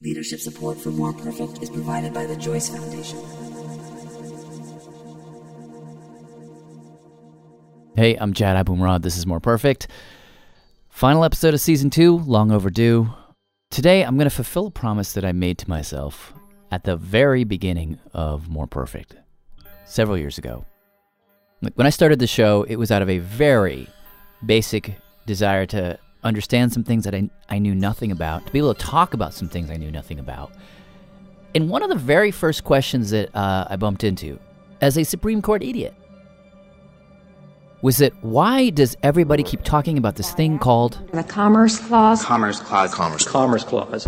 Leadership support for More Perfect is provided by the Joyce Foundation. Hey, I'm Jad Abumrad. This is More Perfect. Final episode of Season 2, long overdue. Today, I'm going to fulfill a promise that I made to myself at the very beginning of More Perfect, several years ago. When I started the show, it was out of a very basic desire to understand some things that I knew nothing about, to be able to talk about some things I knew nothing about. And one of the very first questions that I bumped into as a Supreme Court idiot was that why does everybody keep talking about this thing called the Commerce Clause? Commerce Clause. Commerce Clause.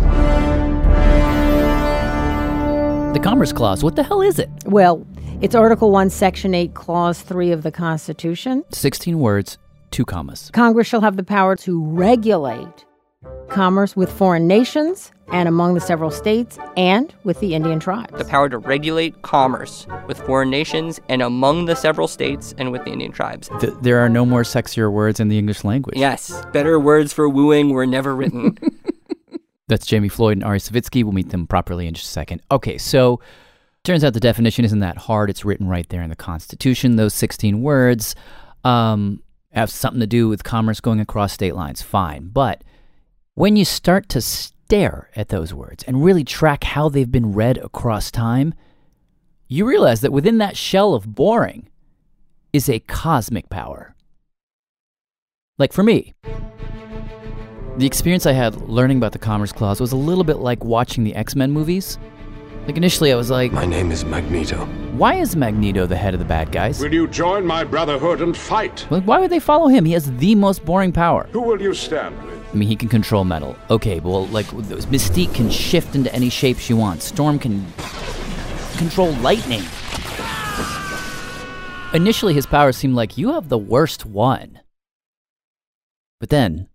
The Commerce Clause? What the hell is it? Well, it's Article 1, Section 8, Clause 3 of the Constitution. 16 words, 2 commas. Congress shall have the power to regulate commerce with foreign nations and among the several states and with the Indian tribes. The power to regulate commerce with foreign nations and among the several states and with the Indian tribes. There are no more sexier words in the English language. Yes, better words for wooing were never written. That's Jamie Floyd and Ari Savitsky. We'll meet them properly in just a second. Okay, so turns out the definition isn't that hard. It's written right there in the Constitution. Those 16 words have something to do with commerce going across state lines. Fine. But when you start to stare at those words and really track how they've been read across time, you realize that within that shell of boring is a cosmic power. Like for me, the experience I had learning about the Commerce Clause was a little bit like watching the X-Men movies. Like initially I was like, my name is Magneto. Why is Magneto the head of the bad guys? Will you join my brotherhood and fight? Like, why would they follow him? He has the most boring power. Who will you stand with? I mean, he can control metal. Okay, well, like, Mystique can shift into any shape she wants. Storm can control lightning. Initially, his powers seemed like, you have the worst one. But then,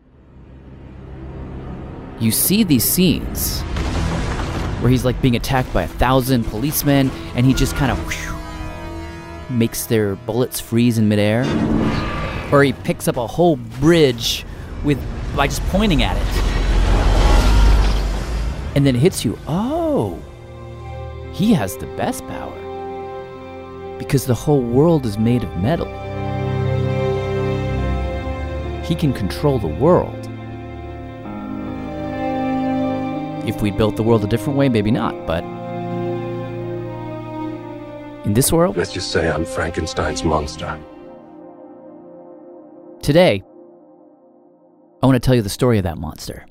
you see these scenes where he's like being attacked by 1,000 policemen, and he just kind of makes their bullets freeze in midair. Or he picks up a whole bridge by just pointing at it. And then it hits you, oh, he has the best power. Because the whole world is made of metal. He can control the world. If we built the world a different way, maybe not, but in this world, Let's just say I'm Frankenstein's monster. Today, I want to tell you the story of that monster.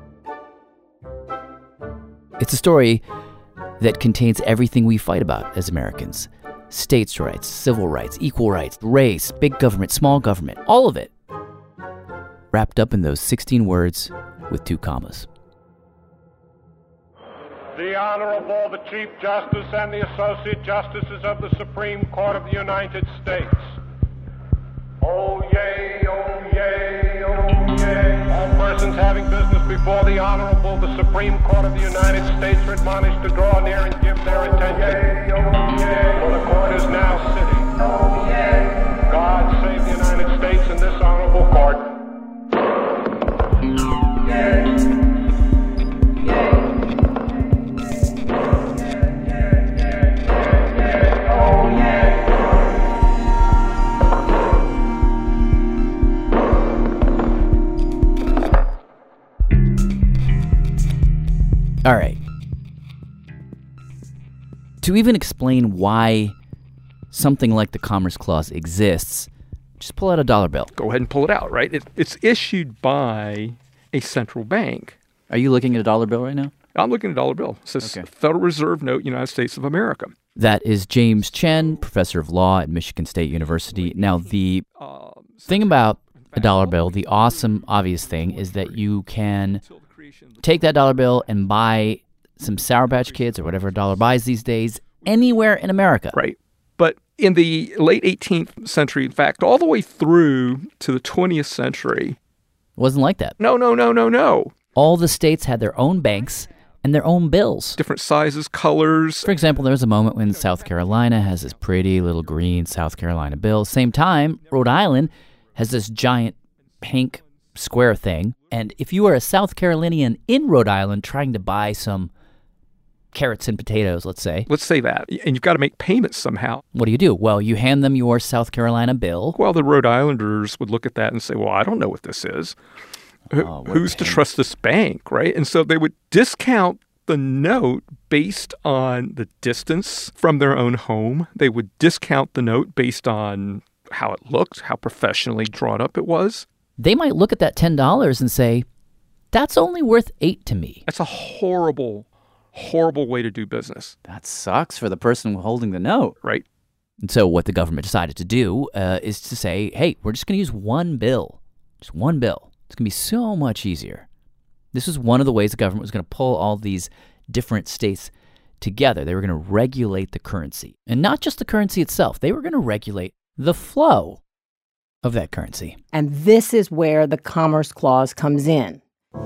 It's a story that contains everything we fight about as Americans. States' rights, civil rights, equal rights, race, big government, small government, all of it. Wrapped up in those 16 words with 2 commas. The Honorable, the Chief Justice and the Associate Justices of the Supreme Court of the United States. Oh, yay, oh, yay, oh, yay. All persons having business before the Honorable, the Supreme Court of the United States are admonished to draw near and give their attention. Oh, yay, for the court is now sitting. Oh, yay. God save the United States and this Honorable Court. Yay. All right. To even explain why something like the Commerce Clause exists, just pull out a dollar bill. Go ahead and pull it out, right? It's issued by a central bank. Are you looking at a dollar bill right now? I'm looking at a dollar bill. It says Federal Reserve Note, United States of America. That is James Chen, professor of law at Michigan State University. Now, the thing about a dollar bill, the awesome, obvious thing, is that you can take that dollar bill and buy some Sour Patch Kids or whatever a dollar buys these days anywhere in America. Right. But in the late 18th century, in fact, all the way through to the 20th century. It wasn't like that. No. All the states had their own banks and their own bills. Different sizes, colors. For example, there was a moment when South Carolina has this pretty little green South Carolina bill. Same time, Rhode Island has this giant pink square thing. And if you are a South Carolinian in Rhode Island trying to buy some carrots and potatoes, let's say. Let's say that. And you've got to make payments somehow. What do? Well, you hand them your South Carolina bill. Well, the Rhode Islanders would look at that and say, well, I don't know what this is. Who's to trust this bank, right? And so they would discount the note based on the distance from their own home. They would discount the note based on how it looked, how professionally drawn up it was. They might look at that $10 and say, that's only worth $8 to me. That's a horrible way to do business. That sucks for the person holding the note. Right. And so what the government decided to do is to say, hey, we're just going to use one bill. Just one bill. It's going to be so much easier. This was one of the ways the government was going to pull all these different states together. They were going to regulate the currency. And not just the currency itself. They were going to regulate the flow of that currency. And this is where the Commerce Clause comes in.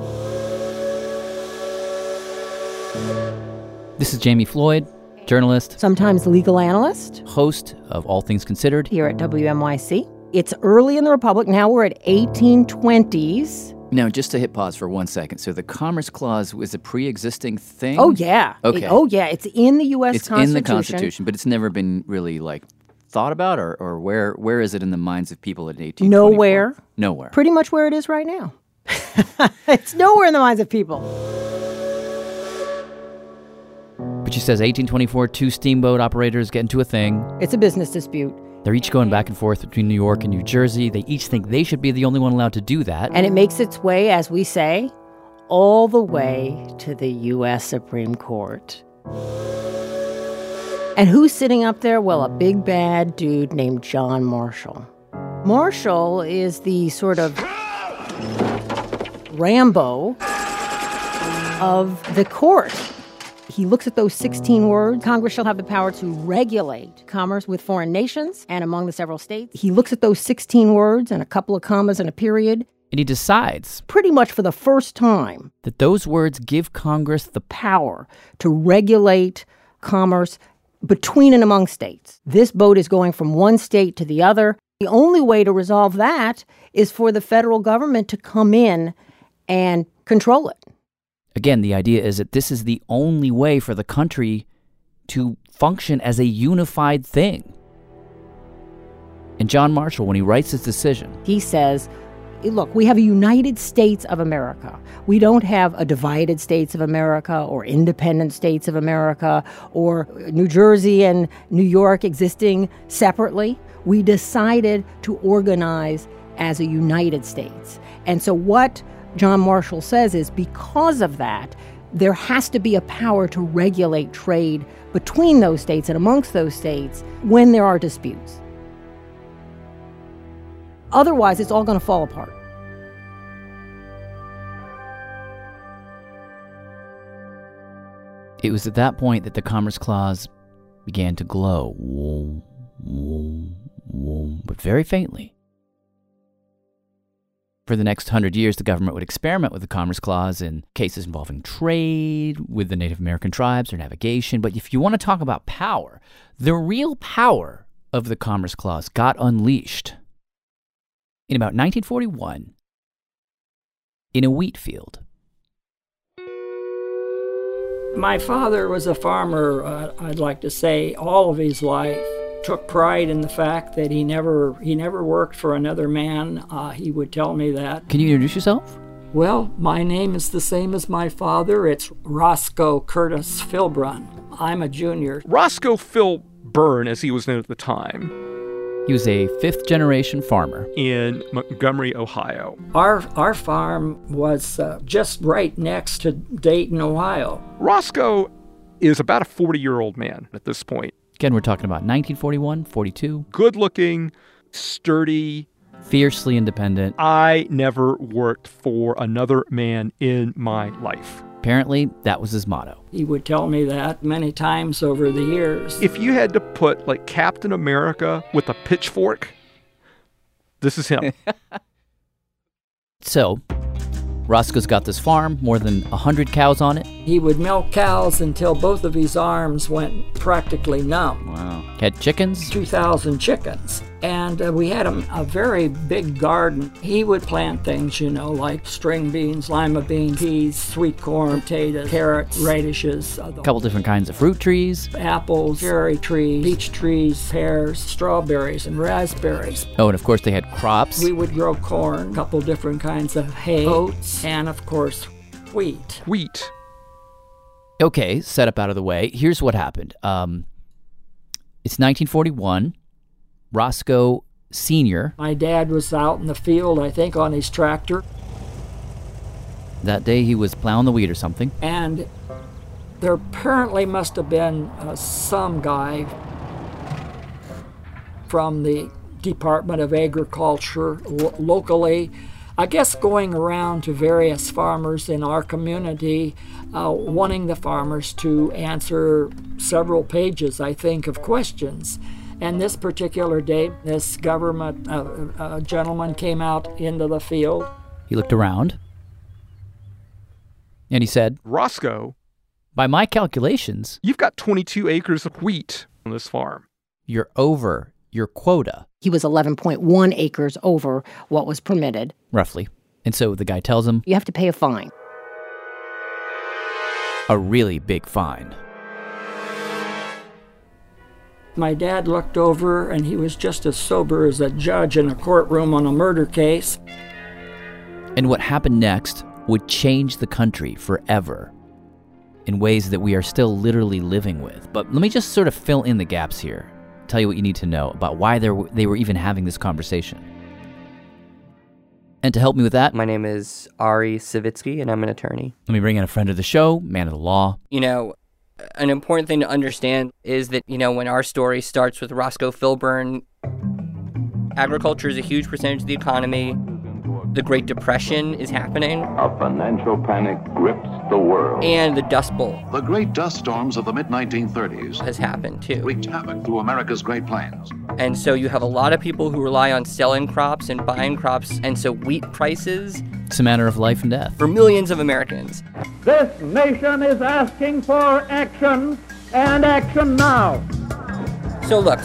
This is Jamie Floyd, journalist, Sometimes legal analyst, host of All Things Considered here at WNYC. It's early in the Republic. Now we're at 1820s. Now, just to hit pause for 1 second. So the Commerce Clause was a pre-existing thing? Oh, yeah. Okay. It's in the U.S. Constitution. It's in the Constitution, but it's never been really, thought about? Or where is it in the minds of people in 1824? Nowhere. Pretty much where it is right now. It's nowhere in the minds of people. But she says 1824, two steamboat operators get into a thing. It's a business dispute. They're each going back and forth between New York and New Jersey. They each think they should be the only one allowed to do that. And it makes its way, as we say, all the way to the U.S. Supreme Court. And who's sitting up there? Well, a big bad dude named John Marshall. Marshall is the sort of Rambo of the court. He looks at those 16 words. Congress shall have the power to regulate commerce with foreign nations and among the several states. He looks at those 16 words and a couple of commas and a period. And he decides, pretty much for the first time, that those words give Congress the power to regulate commerce between and among states. This boat is going from one state to the other. The only way to resolve that is for the federal government to come in and control it. Again, the idea is that this is the only way for the country to function as a unified thing. And John Marshall, when he writes his decision, he says, look, we have a United States of America. We don't have a divided States of America or independent States of America or New Jersey and New York existing separately. We decided to organize as a United States. And so what John Marshall says is because of that, there has to be a power to regulate trade between those states and amongst those states when there are disputes. Otherwise, it's all going to fall apart. It was at that point that the Commerce Clause began to glow, but very faintly. For the next 100 years, the government would experiment with the Commerce Clause in cases involving trade with the Native American tribes or navigation. But if you want to talk about power, the real power of the Commerce Clause got unleashed in about 1941 in a wheat field. My father was a farmer, I'd like to say, all of his life. Took pride in the fact that he never worked for another man. He would tell me that. Can you introduce yourself? Well, my name is the same as my father. It's Roscoe Curtis Philbrun. I'm a junior. Roscoe Phil Byrne, as he was known at the time. He was a fifth-generation farmer in Montgomery, Ohio. Our farm was just right next to Dayton, Ohio. Roscoe is about a 40-year-old man at this point. Again, we're talking about 1941, 42. Good-looking, sturdy. Fiercely independent. I never worked for another man in my life. Apparently, that was his motto. He would tell me that many times over the years. If you had to put, like, Captain America with a pitchfork, this is him. So, Roscoe's got this farm, more than 100 cows on it. He would milk cows until both of his arms went practically numb. Wow. Had chickens? 2,000 chickens. And we had a very big garden. He would plant things, like string beans, lima beans, peas, sweet corn, potatoes, carrots, radishes. A couple different kinds of fruit trees. Apples, cherry trees, peach trees, pears, strawberries, and raspberries. Oh, and of course they had crops. We would grow corn, a couple different kinds of hay, oats, and of course, wheat. Wheat. Okay, setup out of the way. Here's what happened. It's 1941. Roscoe Sr. My dad was out in the field, I think, on his tractor. That day he was plowing the wheat or something. And there apparently must have been some guy from the Department of Agriculture locally, I guess going around to various farmers in our community, wanting the farmers to answer several pages, I think, of questions. And this particular day, this government gentleman came out into the field. He looked around, and he said, Roscoe, by my calculations, you've got 22 acres of wheat on this farm. You're over your quota. He was 11.1 acres over what was permitted. Roughly. And so the guy tells him, you have to pay a fine. A really big fine. My dad looked over, and he was just as sober as a judge in a courtroom on a murder case. And what happened next would change the country forever in ways that we are still literally living with. But let me just sort of fill in the gaps here, tell you what you need to know about why they were even having this conversation. And to help me with that, My name is Ari Savitsky, and I'm an attorney. let me bring in a friend of the show, man of the law. An important thing to understand is that, when our story starts with Roscoe Filburn, agriculture is a huge percentage of the economy. The Great Depression is happening. A financial panic grips the world. And the Dust Bowl. The great dust storms of the mid-1930s has happened, too. Wreaked havoc through America's Great Plains. And so you have a lot of people who rely on selling crops and buying crops, and so wheat prices... It's a matter of life and death. For millions of Americans. This nation is asking for action, and action now. So look,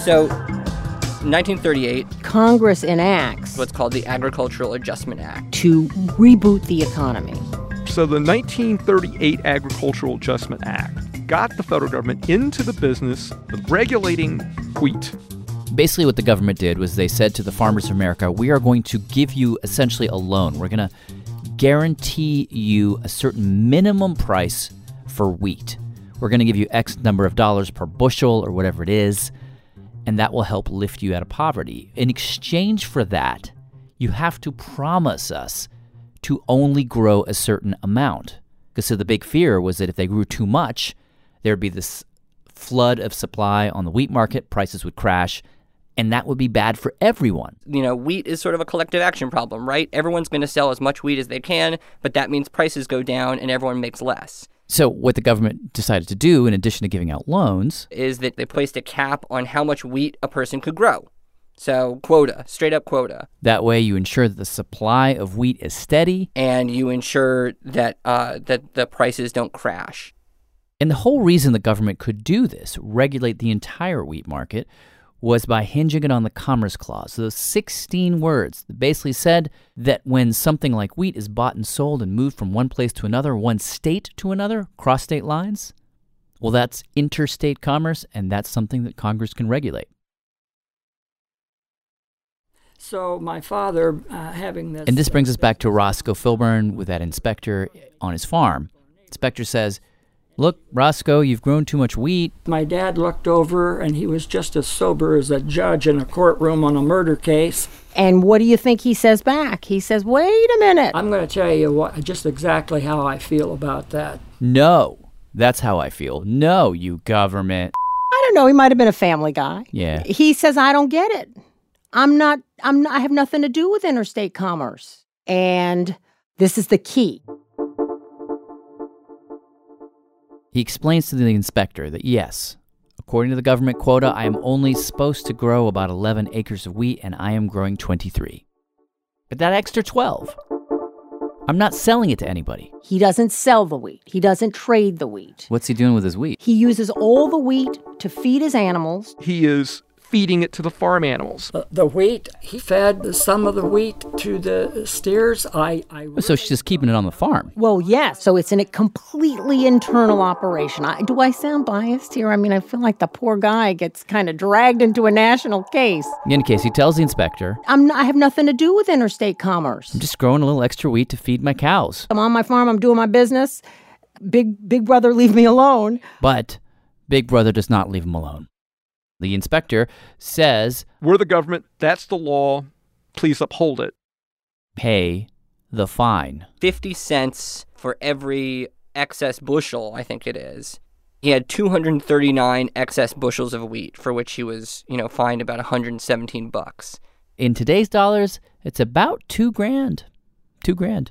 1938... Congress enacts what's called the Agricultural Adjustment Act. To reboot the economy. So the 1938 Agricultural Adjustment Act got the federal government into the business of regulating wheat. Basically what the government did was they said to the farmers of America, we are going to give you essentially a loan. We're going to guarantee you a certain minimum price for wheat. We're going to give you X number of dollars per bushel or whatever it is, and that will help lift you out of poverty. In exchange for that, you have to promise us to only grow a certain amount. Because so the big fear was that if they grew too much, there'd be this flood of supply on the wheat market, prices would crash, and that would be bad for everyone. Wheat is sort of a collective action problem, right? Everyone's going to sell as much wheat as they can, but that means prices go down and everyone makes less. So what the government decided to do, in addition to giving out loans, is that they placed a cap on how much wheat a person could grow. So quota, straight up quota. That way you ensure that the supply of wheat is steady. And you ensure that that the prices don't crash. And the whole reason the government could do this, regulate the entire wheat market, was by hinging it on the Commerce Clause. So those 16 words that basically said that when something like wheat is bought and sold and moved from one place to another, one state to another, cross state lines, well, that's interstate commerce, and that's something that Congress can regulate. So my father having this... And this brings us back to Roscoe Filburn with that inspector on his farm. Inspector says, look, Roscoe, you've grown too much wheat. My dad looked over, and he was just as sober as a judge in a courtroom on a murder case. And what do you think he says back? He says, wait a minute. I'm going to tell you just exactly how I feel about that. No, that's how I feel. No, you government. I don't know. He might have been a family guy. Yeah. He says, I don't get it. I have nothing to do with interstate commerce. And this is the key. He explains to the inspector that, yes, according to the government quota, I am only supposed to grow about 11 acres of wheat, and I am growing 23. But that extra 12, I'm not selling it to anybody. He doesn't sell the wheat. He doesn't trade the wheat. What's he doing with his wheat? He uses all the wheat to feed his animals. He is feeding it to the farm animals. The wheat, he fed some of the wheat to the steers. So she's just keeping it on the farm. Well, yes. So it's a completely internal operation. Do I sound biased here? I mean, I feel like the poor guy gets kind of dragged into a national case. In any case, he tells the inspector, I have nothing to do with interstate commerce. I'm just growing a little extra wheat to feed my cows. I'm on my farm. I'm doing my business. Big brother, leave me alone. But Big Brother does not leave him alone. The inspector says, we're the government. That's the law. Please uphold it. Pay the fine. 50 cents for every excess bushel, I think it is. He had 239 excess bushels of wheat, for which he was, fined about $117. In today's dollars, it's about $2,000. $2,000.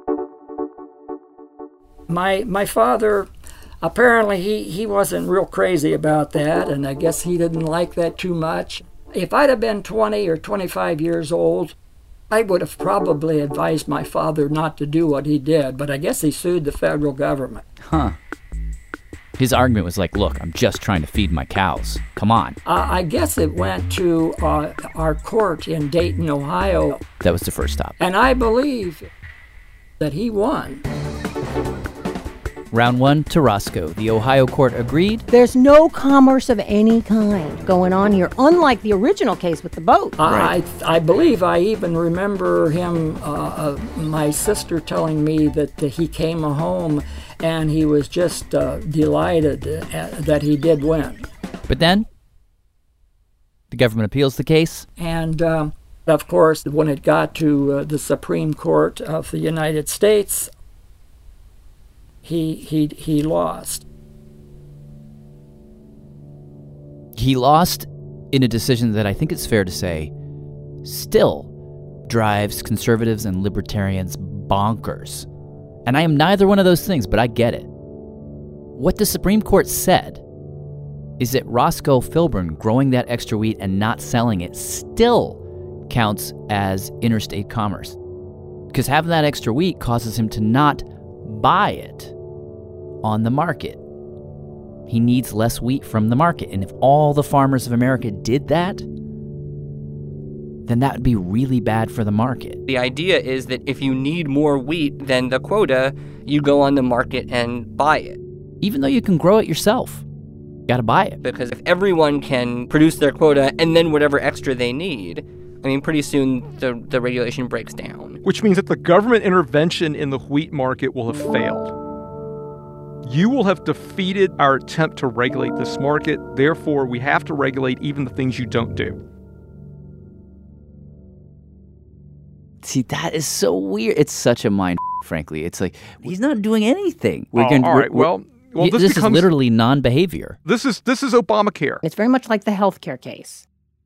My father, apparently he wasn't real crazy about that, and I guess he didn't like that too much. If I'd have been 20 or 25 years old, I would have probably advised my father not to do what he did, but I guess he sued the federal government. Huh. His argument was like, look, I'm just trying to feed my cows. Come on. I guess it went to our court in Dayton, Ohio. That was the first stop. And I believe that he won. Round one to Roscoe. The Ohio court agreed. There's no commerce of any kind going on here, unlike the original case with the boat. Right. I believe I even remember him, my sister telling me that he came home and he was just delighted that he did win. But then, the government appeals the case. And, of course, when it got to the Supreme Court of the United States, he lost. He lost in a decision that I think it's fair to say still drives conservatives and libertarians bonkers. And I am neither one of those things, but I get it. What the Supreme Court said is that Roscoe Filburn growing that extra wheat and not selling it still counts as interstate commerce. Because having that extra wheat causes him to not buy it on the market. He needs less wheat from the market. And if all the farmers of America did that, then that would be really bad for the market. The idea is that if you need more wheat than the quota, you go on the market and buy it. Even though you can grow it yourself, you gotta buy it. Because if everyone can produce their quota and then whatever extra they need, pretty soon the regulation breaks down. Which means that the government intervention in the wheat market will have failed. You will have defeated our attempt to regulate this market. Therefore, we have to regulate even the things you don't do. See, that is so weird. It's such a mind, frankly. It's like, he's not doing anything. This is literally non-behavior. This is Obamacare. It's very much like the healthcare case.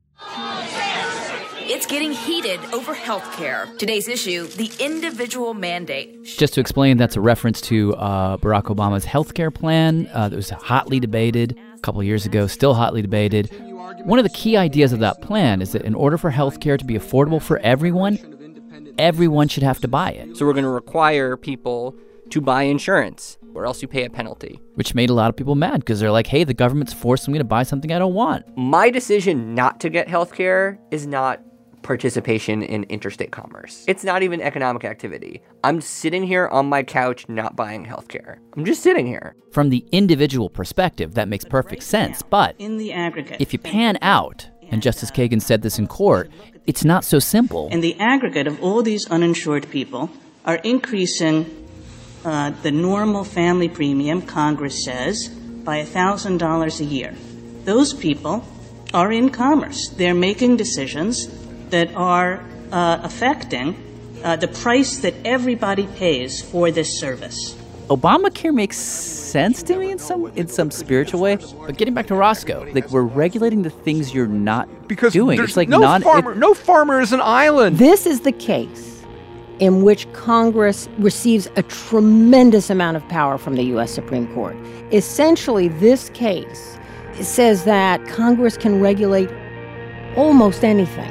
It's getting heated over healthcare. Today's issue, the individual mandate. Just to explain, that's a reference to Barack Obama's healthcare plan that was hotly debated a couple of years ago, still hotly debated. One of the key ideas of that plan is that in order for healthcare to be affordable for everyone should have to buy it. So we're going to require people to buy insurance, or else you pay a penalty. Which made a lot of people mad, because they're like, hey, the government's forcing me to buy something I don't want. My decision not to get healthcare is not participation in interstate commerce. It's not even economic activity. I'm sitting here on my couch not buying healthcare. I'm just sitting here. From the individual perspective, that makes perfect sense. But in the aggregate, if you pan out, and Justice Kagan said this in court, it's not so simple. In the aggregate of all these uninsured people are increasing the normal family premium, Congress says, by $1,000 a year. Those people are in commerce. They're making decisions that are affecting the price that everybody pays for this service. Obamacare makes sense to me in some spiritual way. But getting back to Roscoe, like, we're regulating the things you're not doing. There's it's like no farmer is an island. This is the case in which Congress receives a tremendous amount of power from the U.S. Supreme Court. Essentially, this case says that Congress can regulate almost anything.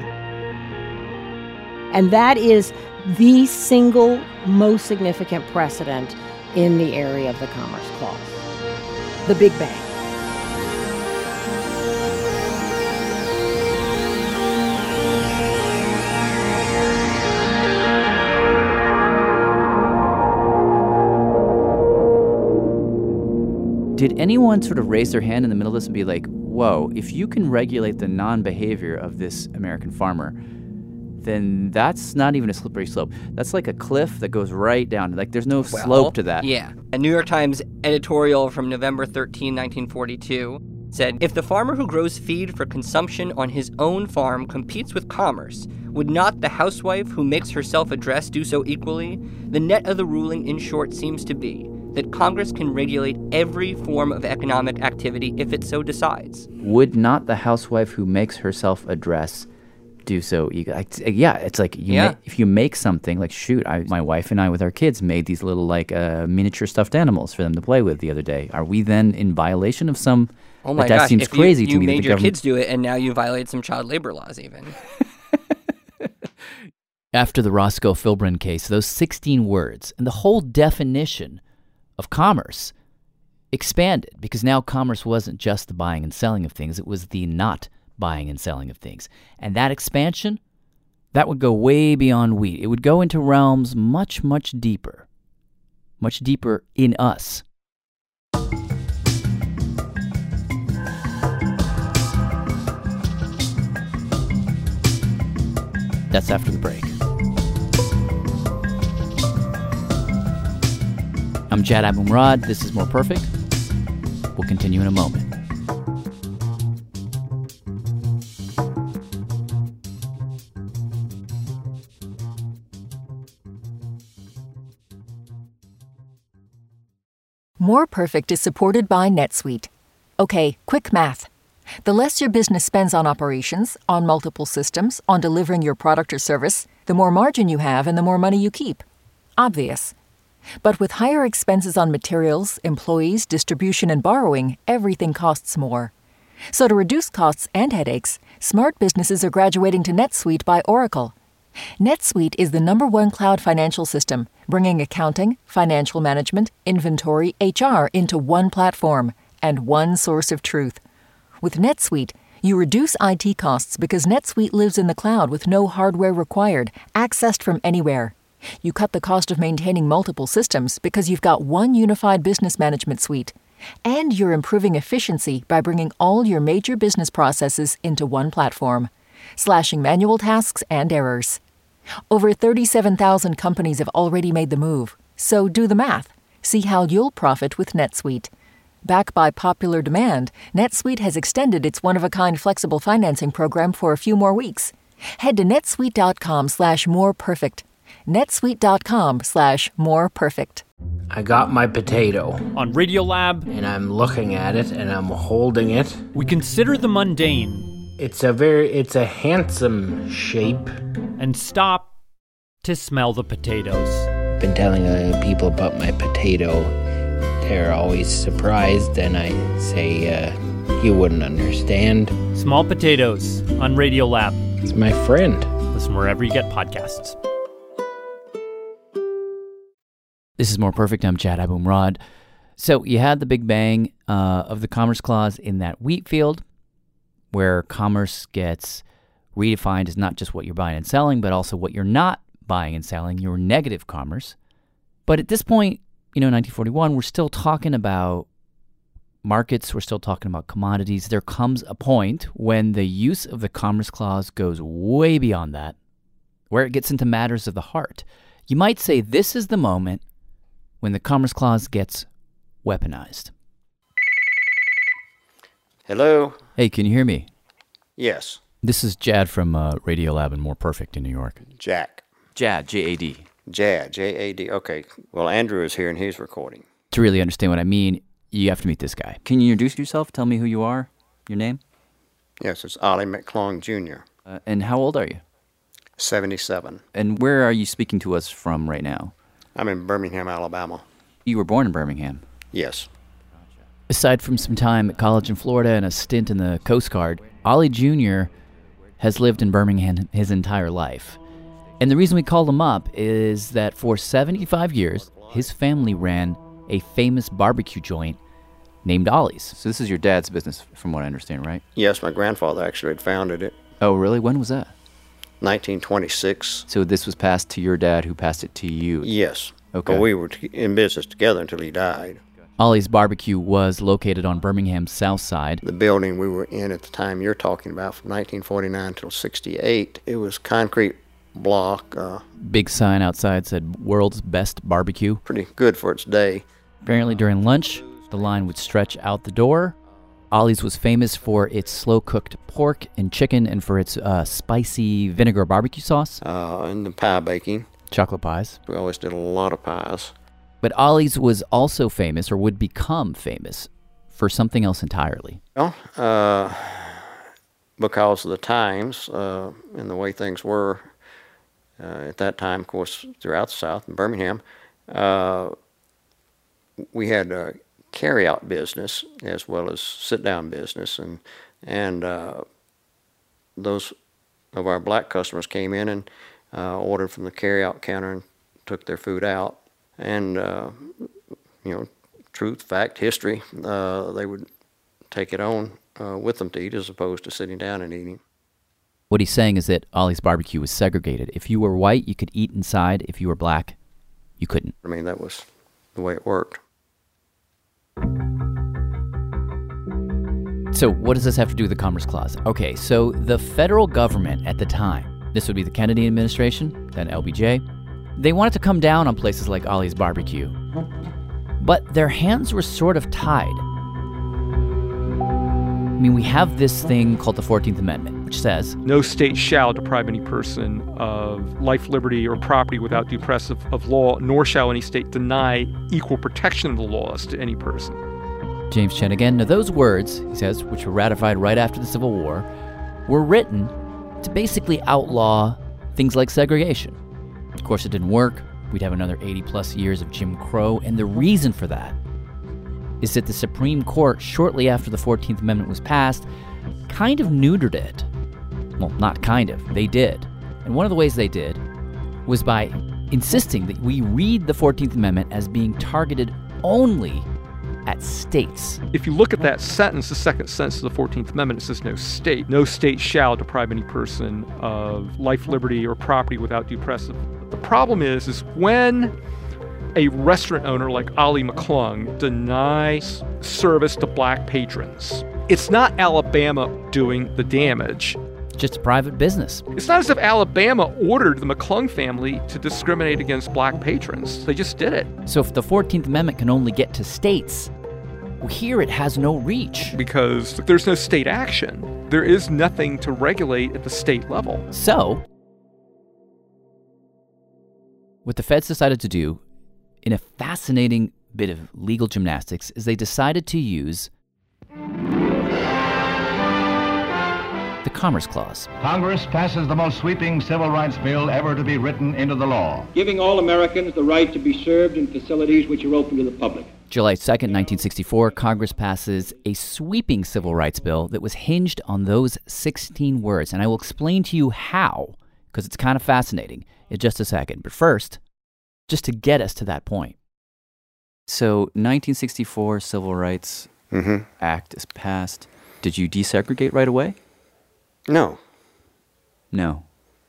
And that is the single most significant precedent in the area of the Commerce Clause. The Big Bang. Did anyone sort of raise their hand in the middle of this and be like, whoa, if you can regulate the non-behavior of this American farmer, then that's not even a slippery slope. That's like a cliff that goes right down. Like, there's no slope to that. Yeah. A New York Times editorial from November 13, 1942 said, if the farmer who grows feed for consumption on his own farm competes with commerce, would not the housewife who makes herself a dress do so equally? The net of the ruling, in short, seems to be that Congress can regulate every form of economic activity if it so decides. Would not the housewife who makes herself a dress do so equally? Yeah, it's like if you make something, like, shoot, my wife and I with our kids made these little miniature stuffed animals for them to play with the other day. Are we then in violation of some? Oh my that gosh! seems if crazy you to me. made that the your government... kids do it, and now you violate some child labor laws, even. After the Roscoe Philbin case, those 16 words and the whole definition of commerce expanded, because now commerce wasn't just the buying and selling of things; it was the not buying and selling of things. And that expansion, that would go way beyond wheat. It would go into realms much, much deeper in us. That's after the break. I'm Jad Abumrad. This is More Perfect. We'll continue in a moment. More Perfect is supported by NetSuite. Okay, quick math. The less your business spends on operations, on multiple systems, on delivering your product or service, the more margin you have and the more money you keep. Obvious. But with higher expenses on materials, employees, distribution, and borrowing, everything costs more. So to reduce costs and headaches, smart businesses are graduating to NetSuite by Oracle. NetSuite is the #1 cloud financial system, bringing accounting, financial management, inventory, HR into one platform and one source of truth. With NetSuite, you reduce IT costs because NetSuite lives in the cloud with no hardware required, accessed from anywhere. You cut the cost of maintaining multiple systems because you've got one unified business management suite. And you're improving efficiency by bringing all your major business processes into one platform, slashing manual tasks and errors. Over 37,000 companies have already made the move, so do the math. See how you'll profit with NetSuite. Backed by popular demand, NetSuite has extended its one-of-a-kind flexible financing program for a few more weeks. Head to netsuite.com/moreperfect. netsuite.com/moreperfect. I got my potato. On Radiolab. And I'm looking at it and I'm holding it. We consider the mundane. It's a handsome shape. And stop to smell the potatoes. Been telling people about my potato. They're always surprised, and I say, you wouldn't understand. Small Potatoes on Radiolab. It's my friend. Listen wherever you get podcasts. This is More Perfect. I'm Jad Abumrad. So you had the big bang of the Commerce Clause in that wheat field, where commerce gets redefined as not just what you're buying and selling, but also what you're not buying and selling, your negative commerce. But at this point, 1941, we're still talking about markets, we're still talking about commodities. There comes a point when the use of the Commerce Clause goes way beyond that, where it gets into matters of the heart. You might say this is the moment when the Commerce Clause gets weaponized. Hello? Hey, can you hear me? Yes. This is Jad from Radiolab and More Perfect in New York. Jack. Jad, J-A-D. Jad, J-A-D. Okay. Well, Andrew is here and he's recording. To really understand what I mean, you have to meet this guy. Can you introduce yourself? Tell me who you are, your name? Yes, it's Ollie McClung Jr. And how old are you? 77. And where are you speaking to us from right now? I'm in Birmingham, Alabama. You were born in Birmingham? Yes. Aside from some time at college in Florida and a stint in the Coast Guard, Ollie Jr. has lived in Birmingham his entire life. And the reason we called him up is that for 75 years, his family ran a famous barbecue joint named Ollie's. So this is your dad's business, from what I understand, right? Yes, my grandfather actually had founded it. Oh, really? When was that? 1926. So this was passed to your dad, who passed it to you? Yes. Okay. But we were in business together until he died. Ollie's Barbecue was located on Birmingham's south side. The building we were in at the time you're talking about, from 1949 till 68, it was concrete block. Big sign outside said, "World's Best Barbecue." Pretty good for its day. Apparently during lunch, the line would stretch out the door. Ollie's was famous for its slow-cooked pork and chicken and for its spicy vinegar barbecue sauce. And the pie baking. Chocolate pies. We always did a lot of pies. But Ollie's was also famous, or would become famous, for something else entirely. Well, because of the times and the way things were at that time, of course, throughout the South, in Birmingham, we had a carry-out business as well as sit-down business, and those of our black customers came in and ordered from the carry-out counter and took their food out. And, truth, fact, history, they would take it on with them to eat as opposed to sitting down and eating. What he's saying is that Ollie's Barbecue was segregated. If you were white, you could eat inside. If you were black, you couldn't. I mean, that was the way it worked. So what does this have to do with the Commerce Clause? Okay, so the federal government at the time, this would be the Kennedy administration, then LBJ, they wanted to come down on places like Ollie's Barbecue. But their hands were sort of tied. I mean, we have this thing called the 14th Amendment, which says, "No state shall deprive any person of life, liberty, or property without due process of law, nor shall any state deny equal protection of the laws to any person." James Chen again. Now those words, he says, which were ratified right after the Civil War, were written to basically outlaw things like segregation. Of course, it didn't work. We'd have another 80-plus years of Jim Crow, and the reason for that is that the Supreme Court, shortly after the 14th Amendment was passed, kind of neutered it. Well, not kind of. They did. And one of the ways they did was by insisting that we read the 14th Amendment as being targeted only at states. If you look at that sentence, the second sentence of the 14th Amendment, it says no state shall deprive any person of life, liberty, or property without due process. The problem is when a restaurant owner like Ollie McClung denies service to black patrons, it's not Alabama doing the damage. Just a private business. It's not as if Alabama ordered the McClung family to discriminate against black patrons. They just did it. So if the 14th Amendment can only get to states, well, here it has no reach. Because there's no state action. There is nothing to regulate at the state level. So, what the feds decided to do, in a fascinating bit of legal gymnastics, is they decided to use the Commerce Clause. Congress passes the most sweeping civil rights bill ever to be written into the law, giving all Americans the right to be served in facilities which are open to the public. July 2nd, 1964, Congress passes a sweeping civil rights bill that was hinged on those 16 words. And I will explain to you how, because it's kind of fascinating, in just a second. But first, just to get us to that point. So, 1964 Civil Rights Act is passed. Did you desegregate right away? No. No.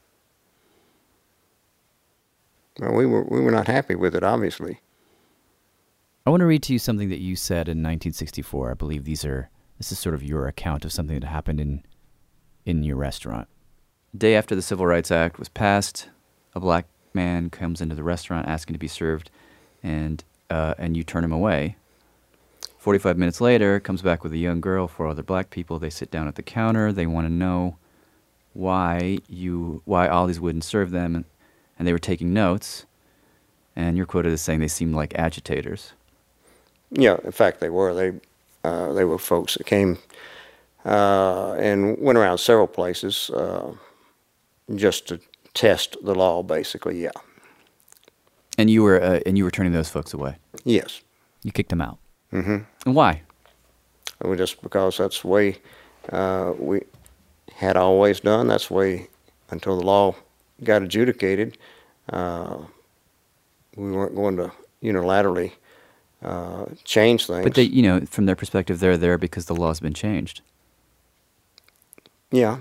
Well, we were not happy with it, obviously. I want to read to you something that you said in 1964. I believe this is sort of your account of something that happened in your restaurant. The day after the Civil Rights Act was passed, a black man comes into the restaurant asking to be served, and you turn him away. 45 minutes later, comes back with a young girl, 4 other black people. They sit down at the counter. They want to know why Ollie's wouldn't serve them, and they were taking notes. And you're quoted as saying they seemed like agitators. Yeah, in fact, they were. They were folks that came and went around several places just to test the law, basically. Yeah. And you were turning those folks away. Yes. You kicked them out. Mm-hmm. And why? Well, just because that's the way we had always done. That's the way until the law got adjudicated. We weren't going to unilaterally change things. But they, from their perspective, they're there because the law's been changed. Yeah.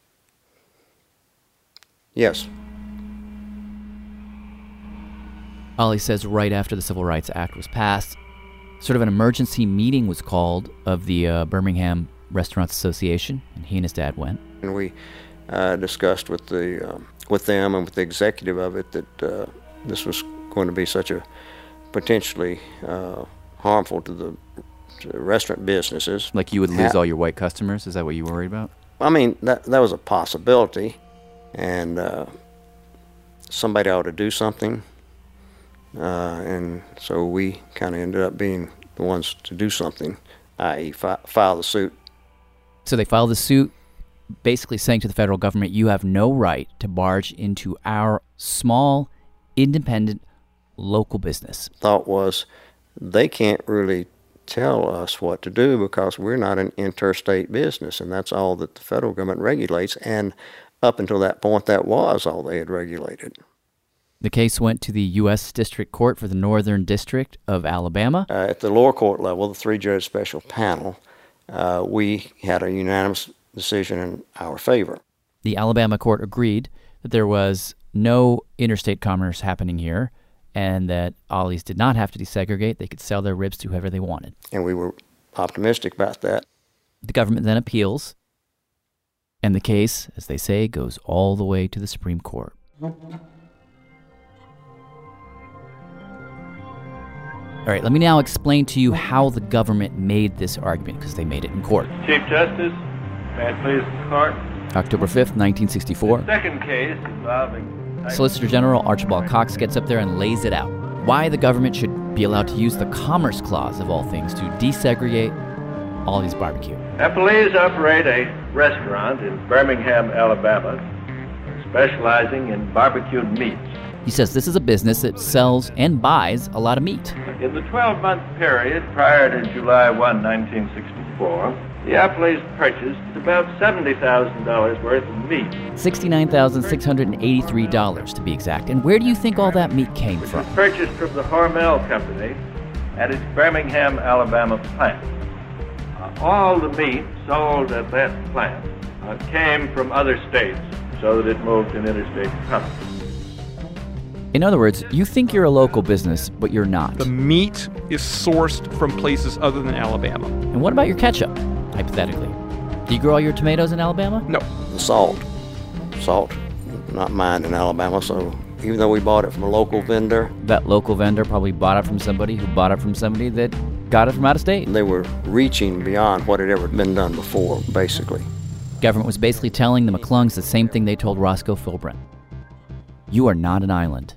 Yes. Ollie says right after the Civil Rights Act was passed, sort of an emergency meeting was called of the Birmingham Restaurants Association, and he and his dad went. And we discussed with them and with the executive of it that this was going to be such a potentially harmful to the restaurant businesses. Like you would lose all your white customers? Is that what you were worried about? I mean, that was a possibility, and somebody ought to do something. And so we kind of ended up being the ones to do something, i.e. file the suit. So they filed the suit basically saying to the federal government, you have no right to barge into our small, independent, local business. Thought was, they can't really tell us what to do because we're not an interstate business, and that's all that the federal government regulates, and up until that point, that was all they had regulated. The case went to the U.S. District Court for the Northern District of Alabama. At the lower court level, the three-judge special panel, we had a unanimous decision in our favor. The Alabama court agreed that there was no interstate commerce happening here and that Ollie's did not have to desegregate. They could sell their ribs to whoever they wanted. And we were optimistic about that. The government then appeals, and the case, as they say, goes all the way to the Supreme Court. All right, let me now explain to you how the government made this argument, because they made it in court. Chief Justice, may it please the court. October 5th, 1964. The second case involving... Solicitor General Archibald Cox gets up there and lays it out. Why the government should be allowed to use the Commerce Clause, of all things, to desegregate Ollie's Barbecue. Appellees operate a restaurant in Birmingham, Alabama, specializing in barbecued meats. He says this is a business that sells and buys a lot of meat. In the 12-month period prior to July 1, 1964, the appellees purchased about $70,000 worth of meat. $69,683 to be exact. And where do you think all that meat came from? It was purchased from the Hormel Company at its Birmingham, Alabama plant. All the meat sold at that plant came from other states so that it moved in interstate commerce. In other words, you think you're a local business, but you're not. The meat is sourced from places other than Alabama. And what about your ketchup, hypothetically? Do you grow all your tomatoes in Alabama? No. The salt, not mined in Alabama, so even though we bought it from a local vendor... That local vendor probably bought it from somebody who bought it from somebody that got it from out of state. They were reaching beyond what had ever been done before, basically. Government was basically telling the McClungs the same thing they told Roscoe Philbrin. You are not an island.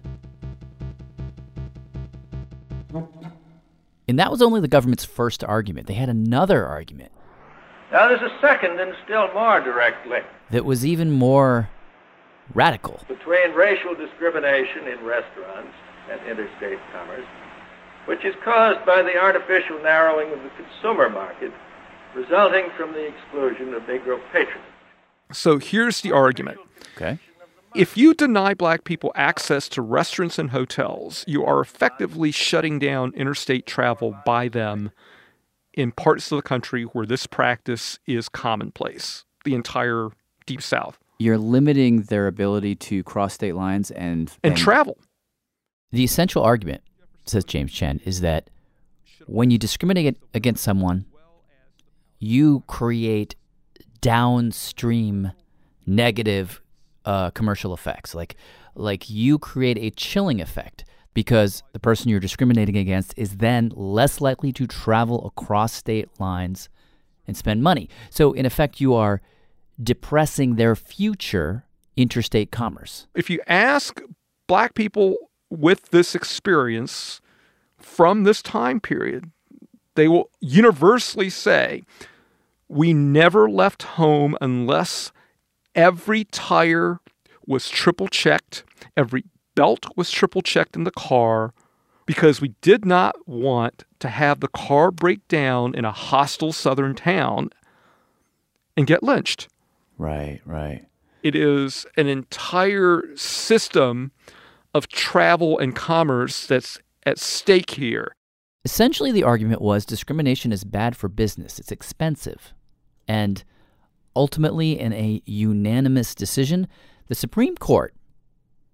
And that was only the government's first argument. They had another argument. Now there's a second and still more direct link. That was even more radical. Between racial discrimination in restaurants and interstate commerce, which is caused by the artificial narrowing of the consumer market resulting from the exclusion of Negro patronage. So here's the argument. Okay. If you deny black people access to restaurants and hotels, you are effectively shutting down interstate travel by them in parts of the country where this practice is commonplace, the entire Deep South. You're limiting their ability to cross state lines and travel. The essential argument, says James Chen, is that when you discriminate against someone, you create downstream negative commercial effects. Like you create a chilling effect because the person you're discriminating against is then less likely to travel across state lines and spend money. So in effect, you are depressing their future interstate commerce. If you ask black people with this experience from this time period, they will universally say, we never left home unless every tire was triple checked, every belt was triple checked in the car, because we did not want to have the car break down in a hostile southern town and get lynched. Right. It is an entire system of travel and commerce that's at stake here. Essentially, the argument was discrimination is bad for business. It's expensive. And ultimately, in a unanimous decision, the Supreme Court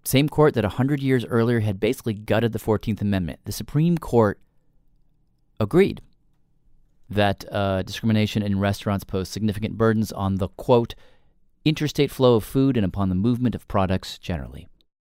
Same court that 100 years earlier had basically gutted the 14th Amendment. The Supreme Court agreed that discrimination in restaurants posed significant burdens on the, quote, interstate flow of food and upon the movement of products generally.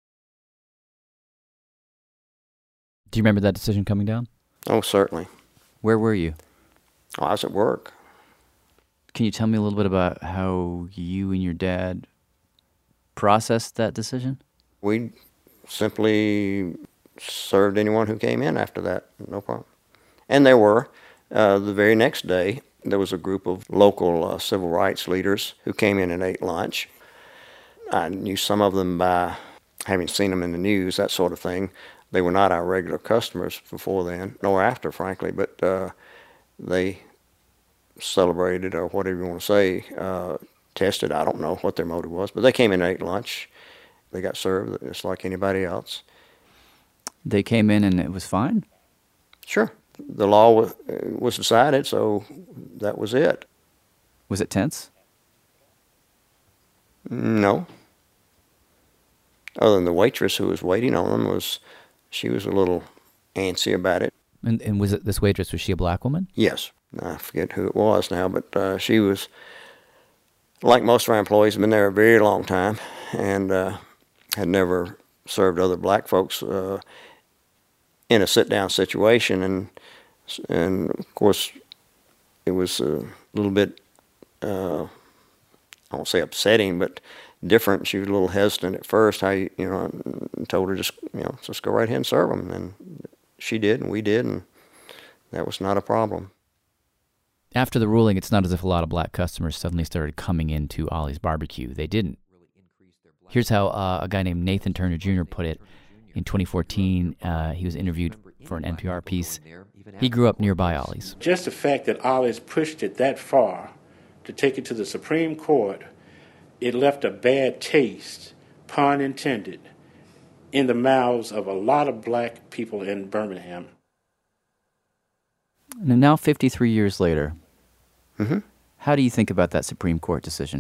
Do you remember that decision coming down? Oh, certainly. Where were you? Oh, I was at work. Can you tell me a little bit about how you and your dad processed that decision? We simply served anyone who came in after that, no problem. And there were, the very next day, there was a group of local civil rights leaders who came in and ate lunch. I knew some of them by having seen them in the news, that sort of thing. They were not our regular customers before then, nor after, frankly, but they celebrated, or whatever you want to say, tested. I don't know what their motive was, but they came in and ate lunch. They got served just like anybody else. They came in and it was fine? Sure. The law was decided, so that was it. Was it tense? No. Other than the waitress who was waiting on them, she was a little antsy about it. And was it this waitress, was she a black woman? Yes. I forget who it was now, but she was, like most of our employees, been there a very long time and had never served other black folks in a sit-down situation. And of course, it was a little bit, I won't say upsetting, but different. She was a little hesitant at first. I told her just go right ahead and serve them, and she did, and we did, and that was not a problem. After the ruling, it's not as if a lot of black customers suddenly started coming into Ollie's Barbecue. They didn't. Here's how a guy named Nathan Turner Jr. put it. In 2014, he was interviewed for an NPR piece. He grew up nearby Ollie's. Just the fact that Ollie's pushed it that far to take it to the Supreme Court, it left a bad taste, pun intended, in the mouths of a lot of black people in Birmingham. And now 53 years later, mm-hmm. How do you think about that Supreme Court decision?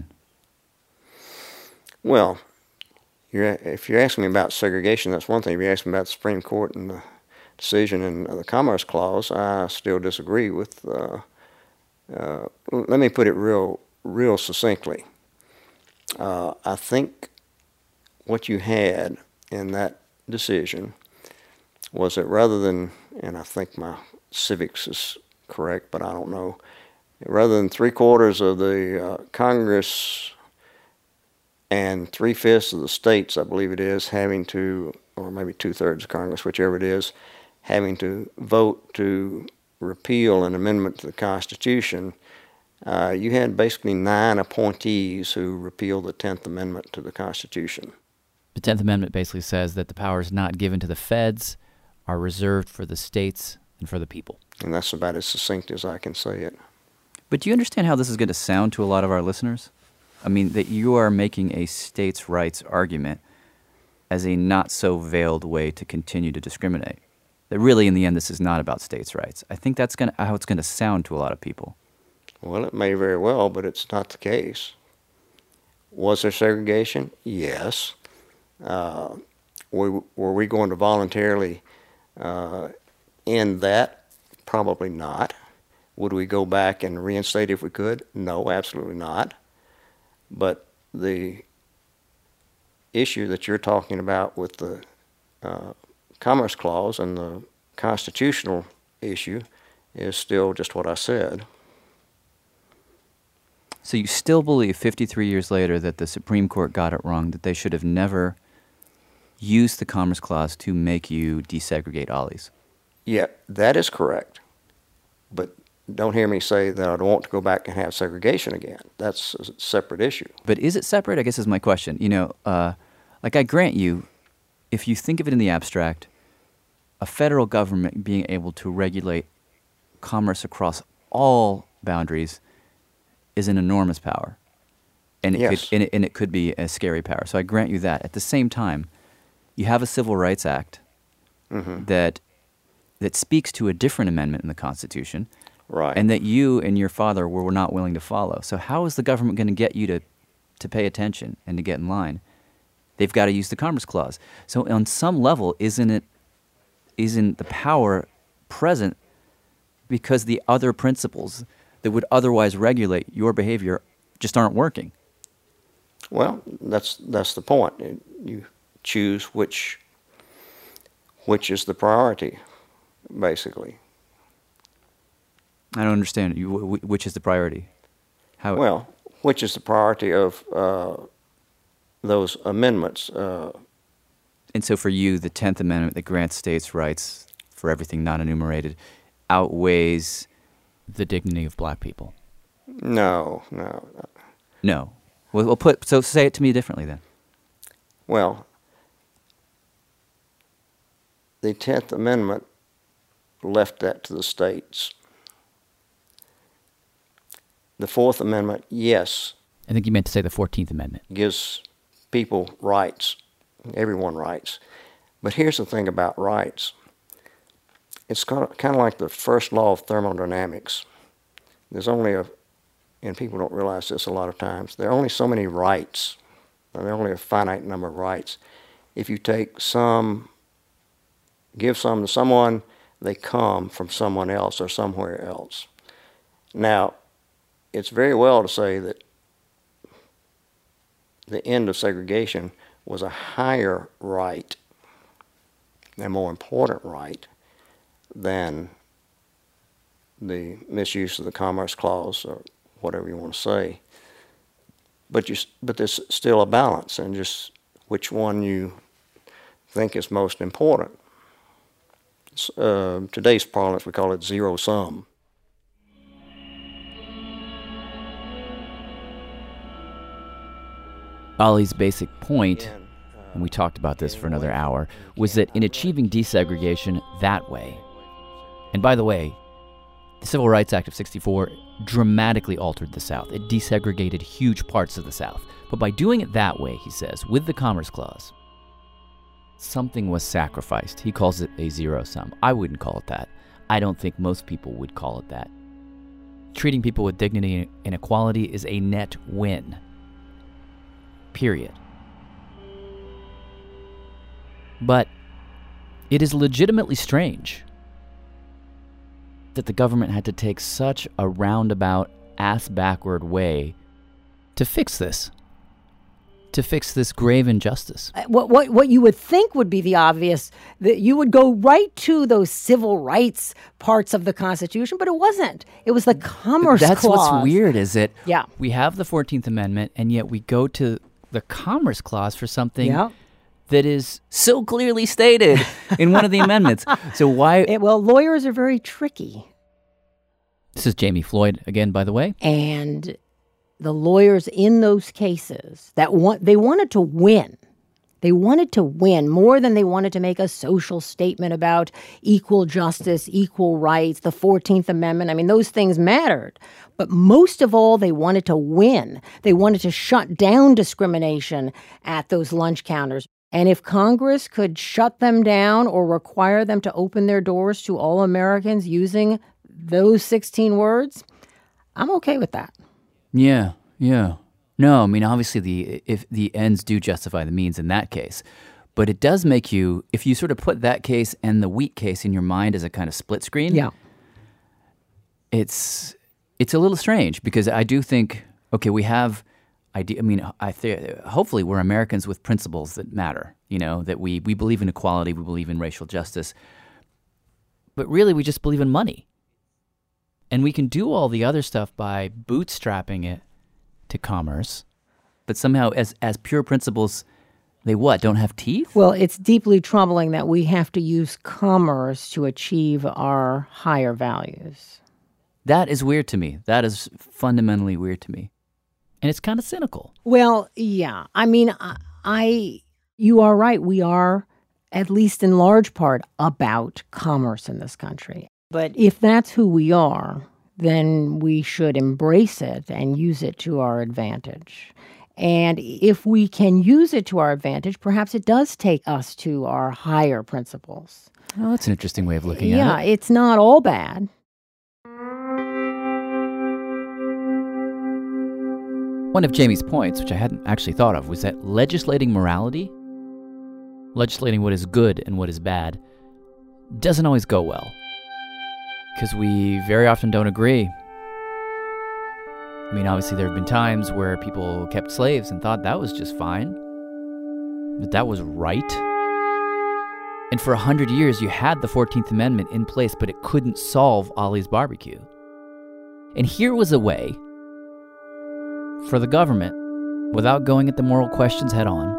Well, if you're asking me about segregation, that's one thing. If you're asking me about the Supreme Court and the decision and the Commerce Clause, I still disagree with. Let me put it real succinctly. I think what you had in that decision was that rather than, and I think my civics is correct, but I don't know, rather than 3/4 of the Congress and 3/5 of the states, I believe it is, having to, or maybe 2/3 of Congress, whichever it is, having to vote to repeal an amendment to the Constitution, you had basically 9 appointees who repealed the 10th Amendment to the Constitution. The 10th Amendment basically says that the powers not given to the feds are reserved for the states and for the people. And that's about as succinct as I can say it. But do you understand how this is going to sound to a lot of our listeners? I mean, that you are making a states' rights argument as a not-so-veiled way to continue to discriminate. That really, in the end, this is not about states' rights. I think that's how it's going to sound to a lot of people. Well, it may very well, but it's not the case. Was there segregation? Yes. Were we going to voluntarily end that? Probably not. Would we go back and reinstate if we could? No, absolutely not. But the issue that you're talking about with the Commerce Clause and the constitutional issue is still just what I said. So you still believe 53 years later that the Supreme Court got it wrong, that they should have never used the Commerce Clause to make you desegregate Ollie's? Yeah, that is correct. But don't hear me say that I don't want to go back and have segregation again. That's a separate issue. But is it separate, I guess, is my question. Like I grant you, if you think of it in the abstract, a federal government being able to regulate commerce across all boundaries is an enormous power. And it could be a scary power. So I grant you that. At the same time, you have a Civil Rights Act mm-hmm. that speaks to a different amendment in the Constitution, right? And that you and your father were not willing to follow. So how is the government going to get you to pay attention and to get in line they've got to use the Commerce Clause. So on some level, isn't the power present because the other principles that would otherwise regulate your behavior just aren't working? Well, that's the point. You choose which is the priority, basically. I don't understand. Which is the priority? How? Well, which is the priority of those amendments? And so for you, the 10th Amendment that grants states' rights for everything not enumerated outweighs the dignity of black people? No. Well, so say it to me differently then. Well, the 10th Amendment left that to the states. The 4th Amendment, yes. I think you meant to say the 14th Amendment. Gives people rights, everyone rights. But here's the thing about rights. It's kind of like the first law of thermodynamics. There's only and people don't realize this a lot of times, there are only so many rights. There are only a finite number of rights. If you take some, give some to someone, they come from someone else or somewhere else. Now, it's very well to say that the end of segregation was a higher right, a more important right, than the misuse of the Commerce Clause or whatever you want to say. But there's still a balance, and just which one you think is most important. Today's parlance, we call it zero sum. Ollie's basic point, and we talked about this for another hour, was that in achieving desegregation that way, and by the way, the Civil Rights Act of '64 dramatically altered the South. It desegregated huge parts of the South. But by doing it that way, he says, with the Commerce Clause, something was sacrificed. He calls it a zero sum. I wouldn't call it that. I don't think most people would call it that. Treating people with dignity and equality is a net win. Period. But it is legitimately strange that the government had to take such a roundabout, ass-backward way to fix this grave injustice. What you would think would be the obvious, that you would go right to those civil rights parts of the Constitution, but it wasn't. It was the Commerce Clause. That's what's weird, is that yeah. We have the 14th Amendment, and yet we go to the Commerce Clause for something that is so clearly stated in one of the amendments. So why? Well, lawyers are very tricky. This is Jamie Floyd again, by the way. And the lawyers in those cases, they wanted to win. They wanted to win more than they wanted to make a social statement about equal justice, equal rights, the 14th Amendment. I mean, those things mattered. But most of all, they wanted to win. They wanted to shut down discrimination at those lunch counters. And if Congress could shut them down or require them to open their doors to all Americans using those 16 words, I'm okay with that. Yeah. No, I mean, obviously if the ends do justify the means in that case. But it does make you, if you sort of put that case and the Wheat case in your mind as a kind of split screen, it's a little strange, because I do think, okay, we have hopefully we're Americans with principles that matter, that we believe in equality, we believe in racial justice, but really we just believe in money. And we can do all the other stuff by bootstrapping it to commerce, but somehow as pure principles, they don't have teeth? Well, it's deeply troubling that we have to use commerce to achieve our higher values. That is weird to me. That is fundamentally weird to me. And it's kind of cynical. Well, yeah. I mean, you are right. We are, at least in large part, about commerce in this country. But if that's who we are, then we should embrace it and use it to our advantage. And if we can use it to our advantage, perhaps it does take us to our higher principles. Oh, that's an interesting way of looking at it. Yeah, it's not all bad. One of Jamie's points, which I hadn't actually thought of, was that legislating morality, legislating what is good and what is bad, doesn't always go well. Because we very often don't agree. I mean, obviously there have been times where people kept slaves and thought that was just fine, that that was right. And for 100 years, you had the 14th Amendment in place, but it couldn't solve Ollie's barbecue. And here was a way for the government, without going at the moral questions head on,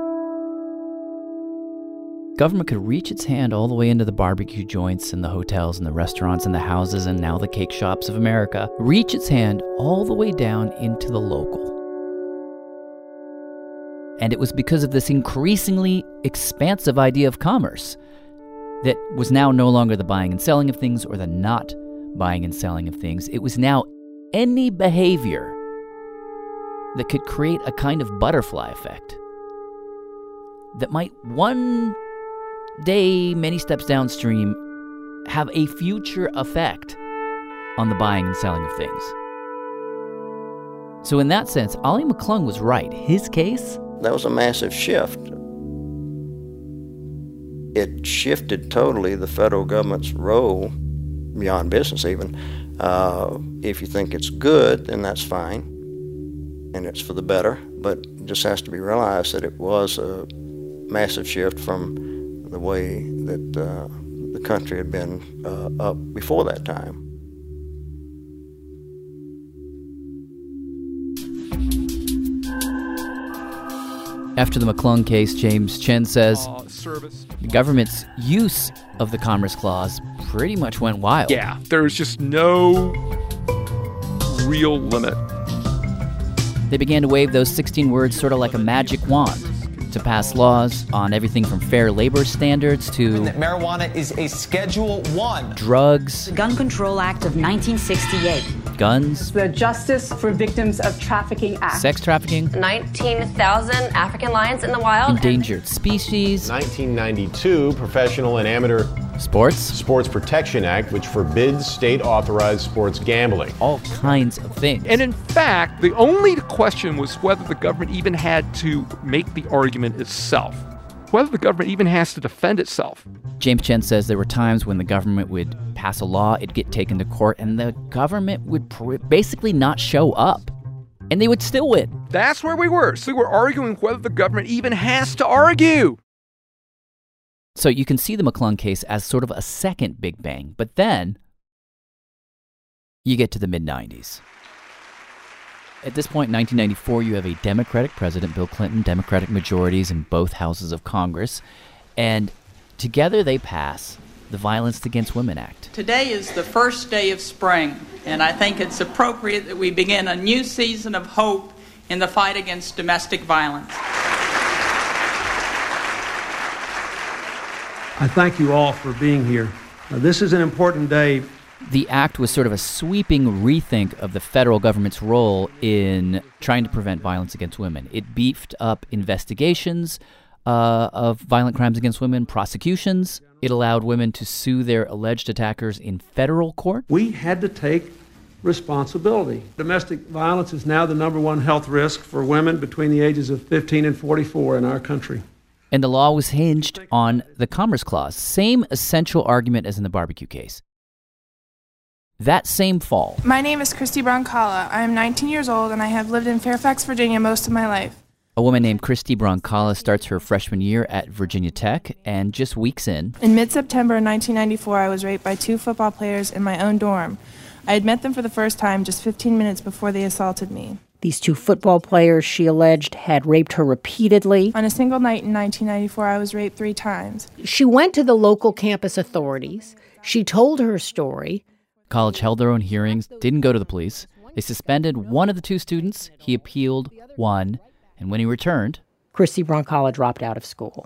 government could reach its hand all the way into the barbecue joints and the hotels and the restaurants and the houses and now the cake shops of America, reach its hand all the way down into the local. And it was because of this increasingly expansive idea of commerce that was now no longer the buying and selling of things or the not buying and selling of things. It was now any behavior that could create a kind of butterfly effect that might one day, many steps downstream, have a future effect on the buying and selling of things. So in that sense, Ollie McClung was right. His case? That was a massive shift. It shifted totally the federal government's role, beyond business even. If you think it's good, then that's fine, and it's for the better, but it just has to be realized that it was a massive shift from the way that the country had been up before that time. After the McClung case, James Chen says the government's use of the Commerce Clause pretty much went wild. Yeah, there's just no real limit. They began to wave those 16 words sort of like a magic wand to pass laws on everything from fair labor standards to marijuana is a Schedule 1. Drugs. The Gun Control Act of 1968. Guns. The Justice for Victims of Trafficking Act. Sex trafficking. 19,000 African lions in the wild. Endangered species. 1992 Professional and Amateur Sports Protection Act, which forbids state-authorized sports gambling. All kinds of things. And in fact, the only question was whether the government even had to make the argument itself, whether the government even has to defend itself. James Chen says there were times when the government would pass a law, it'd get taken to court, and the government would basically not show up. And they would still win. That's where we were. So we're arguing whether the government even has to argue. So you can see the McClung case as sort of a second Big Bang. But then you get to the mid-90s. At this point in 1994, you have a Democratic president, Bill Clinton, Democratic majorities in both houses of Congress. And together they pass the Violence Against Women Act. Today is the first day of spring, and I think it's appropriate that we begin a new season of hope in the fight against domestic violence. I thank you all for being here. This is an important day. The act was sort of a sweeping rethink of the federal government's role in trying to prevent violence against women. It beefed up investigations of violent crimes against women, prosecutions. It allowed women to sue their alleged attackers in federal court. We had to take responsibility. Domestic violence is now the number one health risk for women between the ages of 15 and 44 in our country. And the law was hinged on the Commerce Clause. Same essential argument as in the barbecue case. That same fall. My name is Christy Broncala. I am 19 years old and I have lived in Fairfax, Virginia most of my life. A woman named Christy Broncala starts her freshman year at Virginia Tech, and just weeks in mid-September 1994, I was raped by 2 football players in my own dorm. I had met them for the first time just 15 minutes before they assaulted me. These 2 football players, she alleged, had raped her repeatedly. On a single night in 1994, I was raped 3 times. She went to the local campus authorities. She told her story. College held their own hearings, didn't go to the police. They suspended one of the 2 students. He appealed, won, and when he returned, Christy Broncala dropped out of school.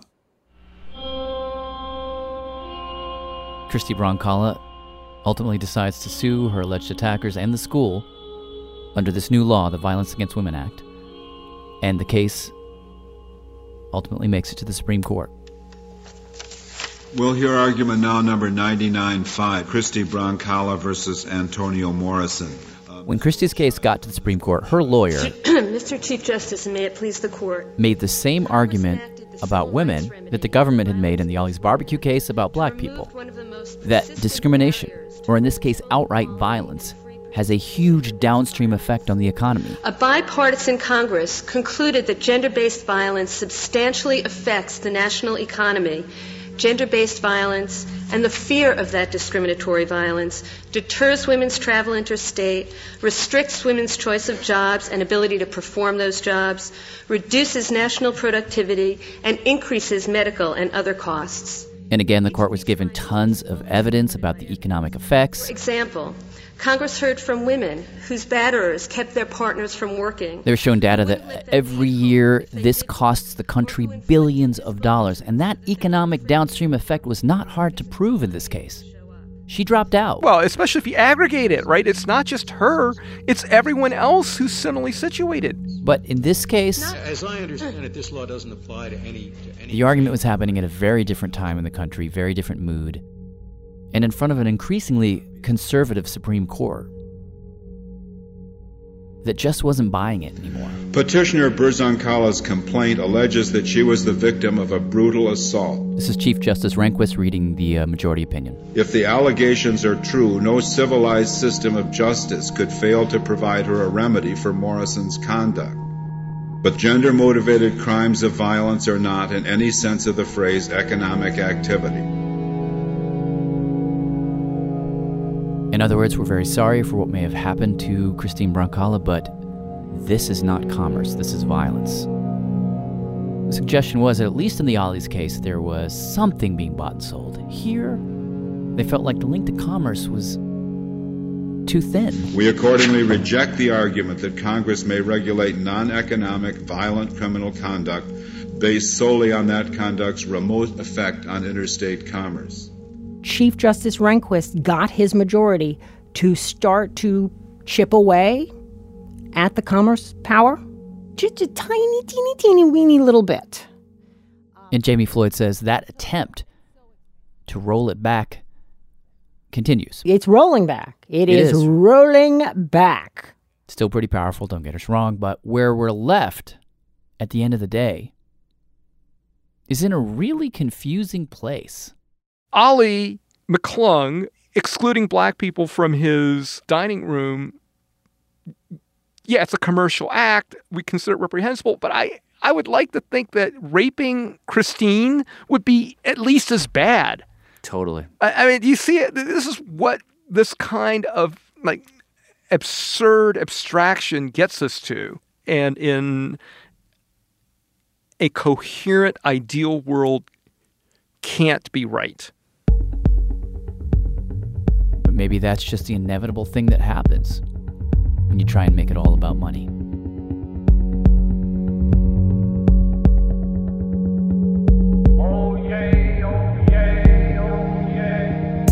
Christy Broncala ultimately decides to sue her alleged attackers and the school under this new law, the Violence Against Women Act. And the case ultimately makes it to the Supreme Court. We'll hear argument now number 99-5, Christy Broncala versus Antonio Morrison. When Christie's case got to the Supreme Court, her lawyer, Mr. Chief Justice, and may it please the court, made the same argument about women that the government had made in the Ollie's Barbecue case about black people. That discrimination, or in this case outright violence, has a huge downstream effect on the economy. A bipartisan Congress concluded that gender-based violence substantially affects the national economy. Gender-based violence and the fear of that discriminatory violence deters women's travel interstate, restricts women's choice of jobs and ability to perform those jobs, reduces national productivity, and increases medical and other costs. And again, the court was given tons of evidence about the economic effects. For example, Congress heard from women whose batterers kept their partners from working. They were shown data that every year this costs the country billions of dollars, and that economic downstream effect was not hard to prove in this case. She dropped out. Well, especially if you aggregate it, right? It's not just her, it's everyone else who's similarly situated. But in this case, as I understand it, this law doesn't apply to any. The argument was happening at a very different time in the country, very different mood, and in front of an increasingly conservative Supreme Court that just wasn't buying it anymore. Petitioner Burzankala's complaint alleges that she was the victim of a brutal assault. This is Chief Justice Rehnquist reading the majority opinion. If the allegations are true, no civilized system of justice could fail to provide her a remedy for Morrison's conduct. But gender-motivated crimes of violence are not, in any sense of the phrase, economic activity. In other words, we're very sorry for what may have happened to Christine Brancala, but this is not commerce, this is violence. The suggestion was that at least in the Ollie's case, there was something being bought and sold. Here, they felt like the link to commerce was too thin. We accordingly reject the argument that Congress may regulate non-economic, violent criminal conduct based solely on that conduct's remote effect on interstate commerce. Chief Justice Rehnquist got his majority to start to chip away at the commerce power, just a tiny, teeny, weeny little bit. And Jamie Floyd says that attempt to roll it back continues. It's rolling back. It is rolling back. Still pretty powerful, don't get us wrong, but where we're left at the end of the day is in a really confusing place. Ollie McClung excluding black people from his dining room, yeah, it's a commercial act. We consider it reprehensible, but I would like to think that raping Christine would be at least as bad. Totally. I mean, you see it? This is what this kind of like absurd abstraction gets us to. And in a coherent, ideal world, can't be right. But maybe that's just the inevitable thing that happens when you try and make it all about money. Oh yeah, oh yeah, oh yeah.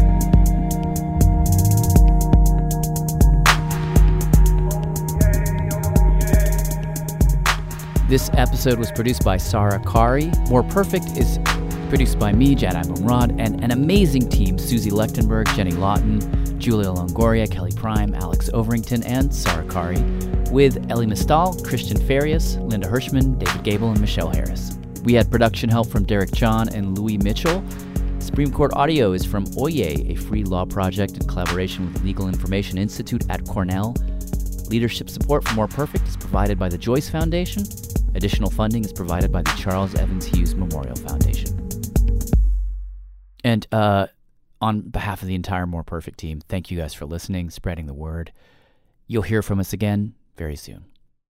This episode was produced by Sarah Qari. More Perfect is produced by me, Jadai Mumrad, and an amazing team: Susie Lechtenberg, Jenny Lawton, Julia Longoria, Kelly Prime, Alex Overington, and Sarah Qari, with Ellie Mistal, Christian Farias, Linda Hirschman, David Gable, and Michelle Harris. We had production help from Derek John and Louis Mitchell. Supreme Court audio is from Oye, a free law project in collaboration with Legal Information Institute at Cornell. Leadership support for More Perfect is provided by the Joyce Foundation. Additional funding is provided by the Charles Evans Hughes Memorial Foundation. And on behalf of the entire More Perfect team, thank you guys for listening, spreading the word. You'll hear from us again very soon.